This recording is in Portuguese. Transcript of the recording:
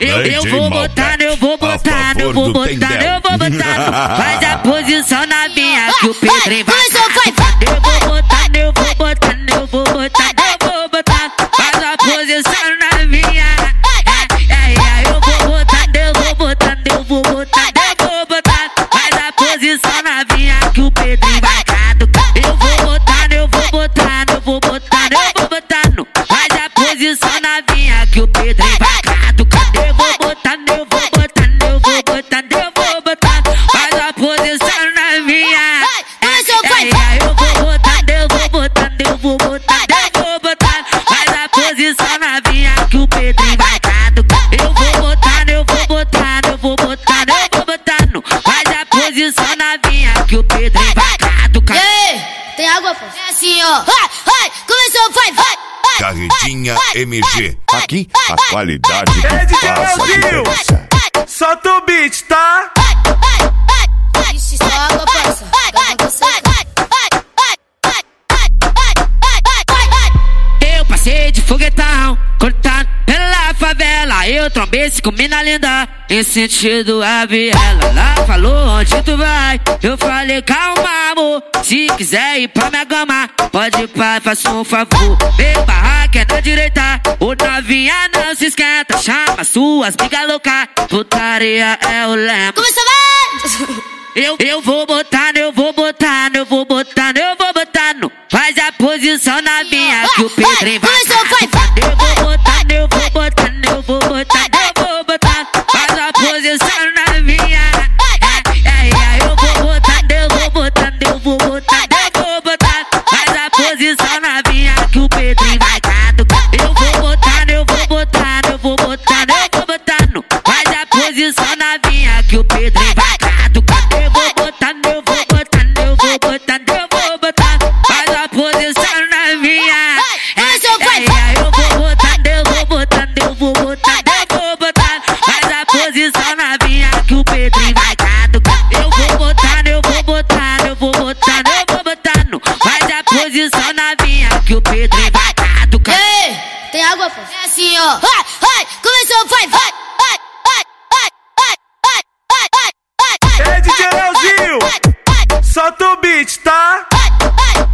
Eu vou botando, eu vou botando, eu vou botando, eu vou botando. Faz a posição na minha que o Pedrinho vai. Eu vou botando, eu vou botando, eu vou botando, eu vou botando. Faz a posição na minha. Eu vou botando, eu vou botando, eu vou botando, eu vou botando. Faz a posição na minha que o Pedrinho vai caducar. Eu vou botando, eu vou botando, eu vou botando, eu vou botando. Faz a posição na minha que o Pedrinho vai caducar. Eu vou botando, eu vou botando, eu vou botando, eu vou botando. Faz a posição na minha. Eu vou botando, eu vou botando, eu vou botando, eu vou botando. Faz a posição na minha que o Pedrinho vai caducar. Eu vou botando, eu vou botando, eu vou botando, eu vou botando. Faz a posição na minha que o Pedrinho vai caducar. E aí, tem água, pô? É assim, ó. Começou, vai. Carretinha MG. Aqui a qualidade que passa Leozinho, solta o beat, tá? Ixi, só água, parça. Eu passei de foguetão, cortado pela favela. Eu trombei com mina linda, em sentido a viela. Ela falou onde tu vai, eu falei calma amor. Se quiser ir pra minha gama, pode ir pra, faça um favor. Meu barraco é na direita, o novinha não se esquenta. Chama suas migas loucas, putaria é o lema. Começou, vai! Eu vou botando, eu vou botando, eu vou botando, eu vou botando. Faz a posição na minha que o Pedrinho vai. Eu vou botando, eu vou botando, eu vou botando, eu vou botando. Faz a posição na minha. Eu vou botando, eu vou botando, eu vou botando, eu vou botando. Faz a posição na minha que o Pedrinho vai caducar. Eu vou botando, eu vou botando, eu vou botando, eu vou botando. Faz a posição na minha que o Pedrinho vai caducar. Eu vou botando, eu vou botando, eu vou botando, eu vou botando. Faz a posição na minha. Eu vou botando, eu vou botando, eu vou botando, eu vou botando. Faz a posição na minha que o Pedrinho vai caducar. Eu vou botando, eu vou botando, eu vou botando, eu vou botando. Faz a posição na minha que o Pedrinho vai caducar. Ei, tem água, pô? É assim, ó. Começou, vai. DJ Leozinho, solta o beat, tá?